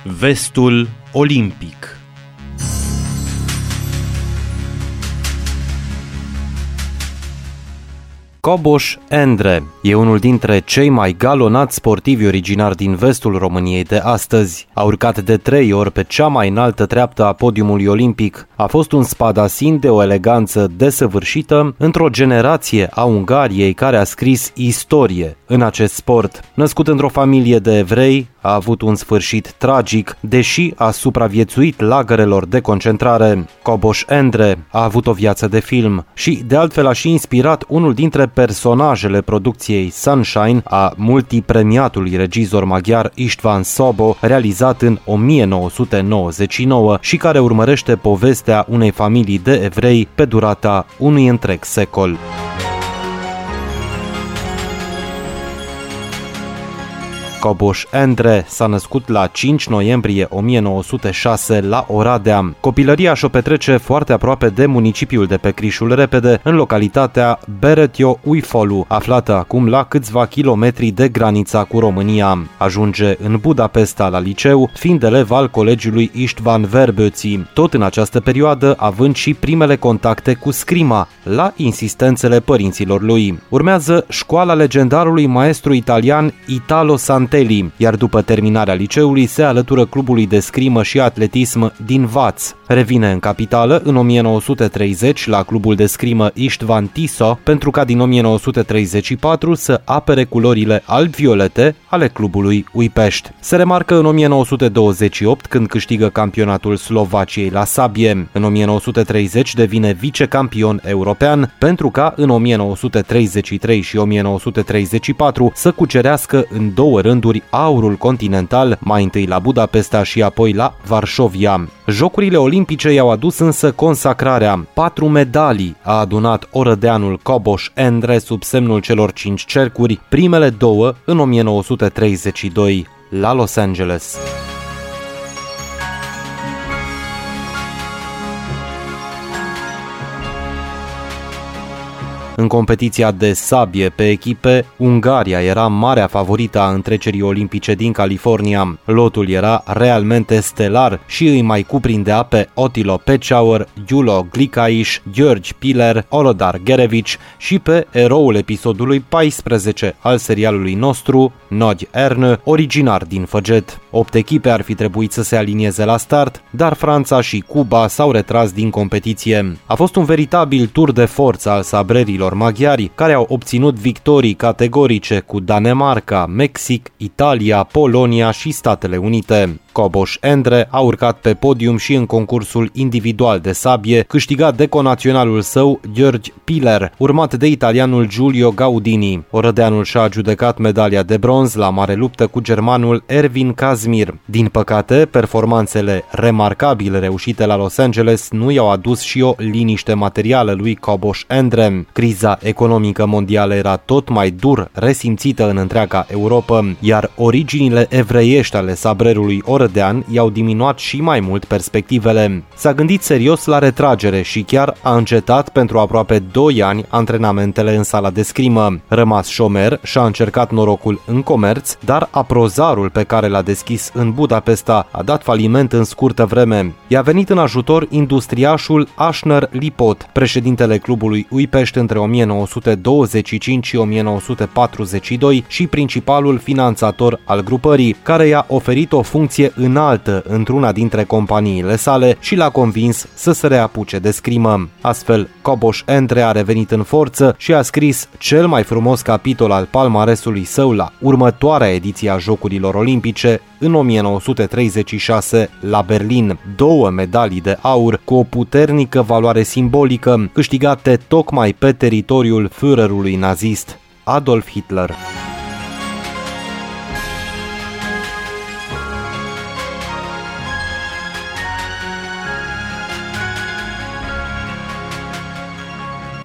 Vestul olimpic. Coboș Endre e unul dintre cei mai galonați sportivi originari din vestul României de astăzi. A urcat de 3 ori pe cea mai înaltă treaptă a podiumului olimpic. A fost un spadasin de o eleganță desăvârșită într-o generație a Ungariei care a scris istorie în acest sport. Născut într-o familie de evrei, a avut un sfârșit tragic, deși a supraviețuit lagărelor de concentrare. Coboș Endre a avut o viață de film și, de altfel, a și inspirat unul dintre personajele producției Sunshine a multipremiatului regizor maghiar István Szabó, realizat în 1999 și care urmărește povestea unei familii de evrei pe durata unui întreg secol. Coboș Endre s-a născut la 5 noiembrie 1906 la Oradea. Copilăria și-o petrece foarte aproape de municipiul de pe Crișul Repede, în localitatea Beretio-Uifolu, aflată acum la câțiva kilometri de granița cu România. Ajunge în Budapesta la liceu, fiind elev al colegiului István Verbőci, tot în această perioadă având și primele contacte cu scrima, la insistențele părinților lui. Urmează școala legendarului maestru italian Italo Santelli, iar după terminarea liceului se alătură clubului de scrimă și atletism din Vaț. Revine în capitală în 1930 la clubul de scrimă István Tisza, pentru ca din 1934 să apere culorile alb-violete ale clubului Újpest. Se remarcă în 1928 când câștigă campionatul Slovaciei la sabie. În 1930 devine vicecampion european, pentru ca în 1933 și 1934 să cucerească în 2 rânduri aurul continental, mai întâi la Budapesta și apoi la Varșovia. Jocurile olimpice i-au adus însă consacrarea. 4 medalii a adunat orădeanul Coboș Endre sub semnul celor 5 cercuri, primele 2 în 1932 la Los Angeles. În competiția de sabie pe echipe, Ungaria era marea favorită a întrecerii olimpice din California. Lotul era realmente stelar și îi mai cuprindea pe Attila Pecsaur, Gyula Glikaish, György Piller, Olodar Gerevici și pe eroul episodului 14 al serialului nostru, Nagy Ernő, originar din Făget. 8 echipe ar fi trebuit să se alinieze la start, dar Franța și Cuba s-au retras din competiție. A fost un veritabil tur de forță al sabrerilor maghiari, care au obținut victorii categorice cu Danemarca, Mexic, Italia, Polonia și Statele Unite. Coboș Endre a urcat pe podium și în concursul individual de sabie, câștigat de conaționalul său György Piller, urmat de italianul Giulio Gaudini. Orădeanul și-a adjudecat medalia de bronz la mare luptă cu germanul Erwin Kazmir. Din păcate, performanțele remarcabile reușite la Los Angeles nu i-au adus și o liniște materială lui Coboș Endre. Criza economică mondială era tot mai dur resimțită în întreaga Europa, iar originile evreiești ale sabrerului orădean i-au diminuat și mai mult perspectivele. S-a gândit serios la retragere și chiar a încetat pentru aproape 2 ani antrenamentele în sala de scrimă. Rămas șomer, și-a încercat norocul în comerț, dar aprozarul pe care l-a deschis în Budapesta a dat faliment în scurtă vreme. I-a venit în ajutor industriașul Ashner Lipot, președintele clubului Újpest între 1925 și 1942 și principalul finanțator al grupării, care i-a oferit o funcție înaltă într-una dintre companiile sale și l-a convins să se reapuce de scrimă. Astfel, Coboș Endre a revenit în forță și a scris cel mai frumos capitol al palmaresului său la următoarea ediție a Jocurilor Olimpice, în 1936 la Berlin. 2 medalii de aur cu o puternică valoare simbolică, câștigate tocmai pe teritoriul Führerului nazist, Adolf Hitler.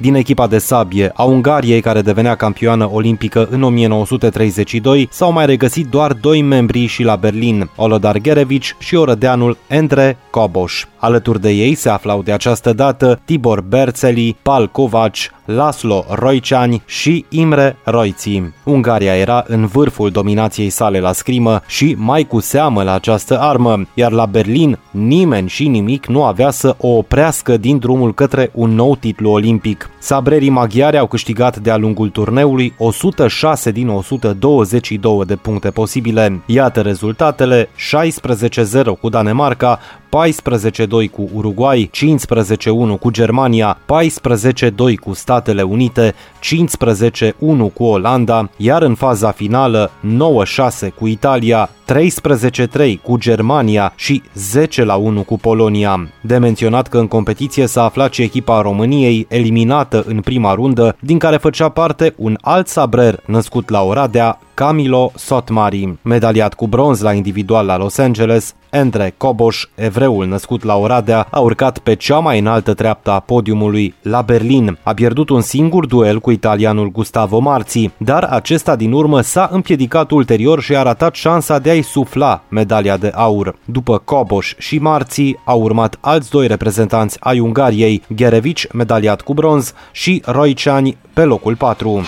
din echipa de sabie a Ungariei, care devenea campioană olimpică în 1932, s-au mai regăsit doar 2 membri și la Berlin, Olodar Gherevici și orădeanul Endre Koboš. Alături de ei se aflau de această dată Tibor Berțeli, Pal Kovacs, Laszlo Roiciani și Imre Roiți. Ungaria era în vârful dominației sale la scrimă și mai cu seamă la această armă, iar la Berlin nimeni și nimic nu avea să o oprească din drumul către un nou titlu olimpic. Sabrerii maghiari au câștigat de-a lungul turneului 106 din 122 de puncte posibile. Iată rezultatele: 16-0 cu Danemarca, 14-2 cu Uruguay, 15-1 cu Germania, 14-2 cu Statele Unite, 15-1 cu Olanda, iar în faza finală 9-6 cu Italia, 13-3 cu Germania și 10-1 cu Polonia. De menționat că în competiție s-a aflat și echipa României, eliminată în prima rundă, din care făcea parte un alt sabrer născut la Oradea, Camilo Sotmari. Medaliat cu bronz la individual la Los Angeles, Endre Koboš, evreul născut la Oradea, a urcat pe cea mai înaltă treaptă a podiumului la Berlin. A pierdut un singur duel cu italianul Gustavo Marzi, dar acesta din urmă s-a împiedicat ulterior și a ratat șansa de a-i sufla medalia de aur. După Koboš și Marzi au urmat alți 2 reprezentanți ai Ungariei, Gherevici, medaliat cu bronz, și Roiciani pe locul 4.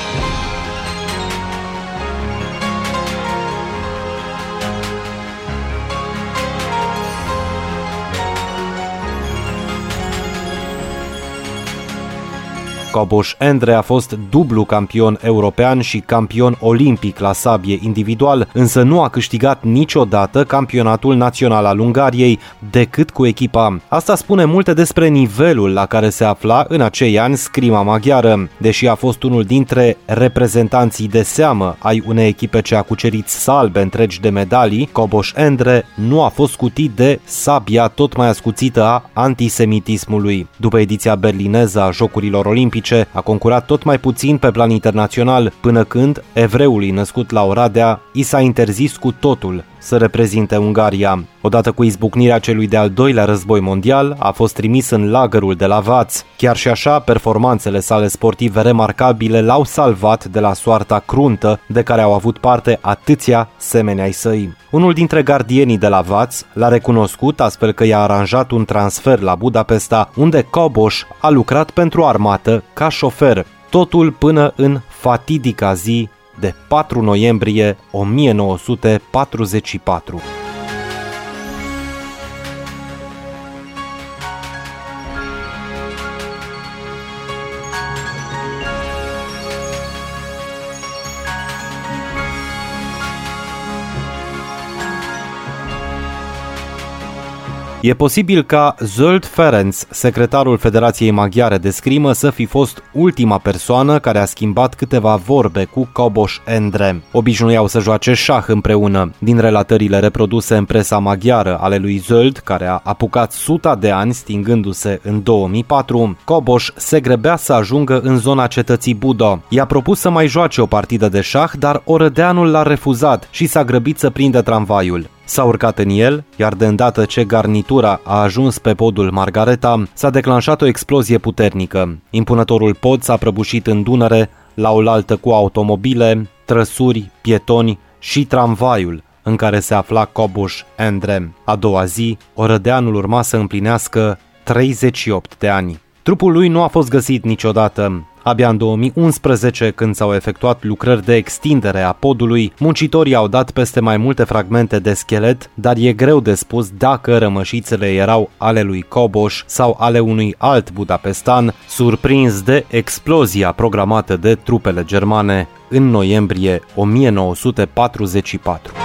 Koboš Endre a fost dublu campion european și campion olimpic la sabie individual, însă nu a câștigat niciodată campionatul național al Ungariei decât cu echipa. Asta spune multe despre nivelul la care se afla în acei ani scrima maghiară. Deși a fost unul dintre reprezentanții de seamă ai unei echipe ce a cucerit salbe întregi de medalii, Koboš Endre nu a fost scutit de sabia tot mai ascuțită a antisemitismului. După ediția berlineză a Jocurilor Olimpice, a concurat tot mai puțin pe plan internațional, până când evreului născut la Oradea i s-a interzis cu totul să reprezinte Ungaria. Odată cu izbucnirea celui de-al doilea război mondial, a fost trimis în lagărul de la Vaz. Chiar și așa, performanțele sale sportive remarcabile l-au salvat de la soarta cruntă de care au avut parte atâția semeni ai săi. Unul dintre gardienii de la Vaz l-a recunoscut, astfel că i-a aranjat un transfer la Budapesta, unde Koboš a lucrat pentru armată ca șofer, totul până în fatidica zi de 4 noiembrie 1944. E posibil ca Zöld Ferenc, secretarul Federației Maghiare de Scrimă, să fi fost ultima persoană care a schimbat câteva vorbe cu Koboš Endre. Obișnuiau să joace șah împreună. Din relatările reproduse în presa maghiară ale lui Zöld, care a apucat 100 de ani stingându-se în 2004, Koboš se grebea să ajungă în zona cetății Budo. I-a propus să mai joace o partidă de șah, dar orădeanul l-a refuzat și s-a grăbit să prindă tramvaiul. S-a urcat în el, iar de îndată ce garnitura a ajuns pe podul Margareta, s-a declanșat o explozie puternică. Impunătorul pod s-a prăbușit în Dunăre, la oaltă cu automobile, trăsuri, pietoni și tramvaiul în care se afla Koboš Endre. A doua zi, orădeanul urma să împlinească 38 de ani. Trupul lui nu a fost găsit niciodată. Abia în 2011, când s-au efectuat lucrări de extindere a podului, muncitorii au dat peste mai multe fragmente de schelet, dar e greu de spus dacă rămășițele erau ale lui Koboš sau ale unui alt budapestan, surprins de explozia programată de trupele germane în noiembrie 1944.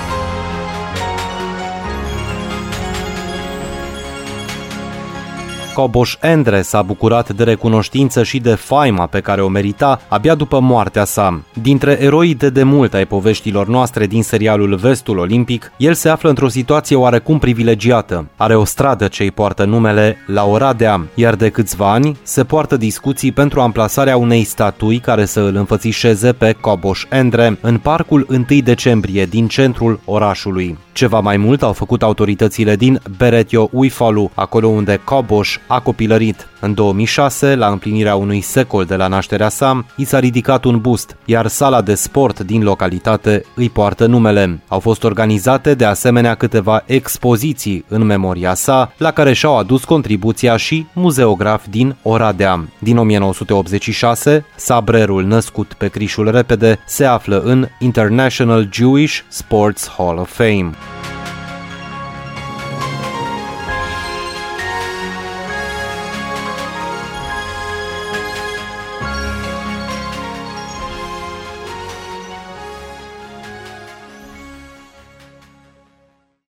Koboš Endre s-a bucurat de recunoștință și de faima pe care o merita abia după moartea sa. Dintre eroii de demult ai poveștilor noastre din serialul Vestul Olimpic, el se află într-o situație oarecum privilegiată. Are o stradă ce îi poartă numele la Oradea, iar de câțiva ani se poartă discuții pentru amplasarea unei statui care să îl înfățișeze pe Koboš Endre în parcul 1 decembrie din centrul orașului. Ceva mai mult au făcut autoritățile din Beretio Újfalu, acolo unde Koboš a copilărit. În 2006, la împlinirea unui secol de la nașterea sa, i s-a ridicat un bust, iar sala de sport din localitate îi poartă numele. Au fost organizate de asemenea câteva expoziții în memoria sa, la care și-au adus contribuția și muzeografi din Oradea. Din 1986, sabrerul născut pe Crișul Repede se află în International Jewish Sports Hall of Fame.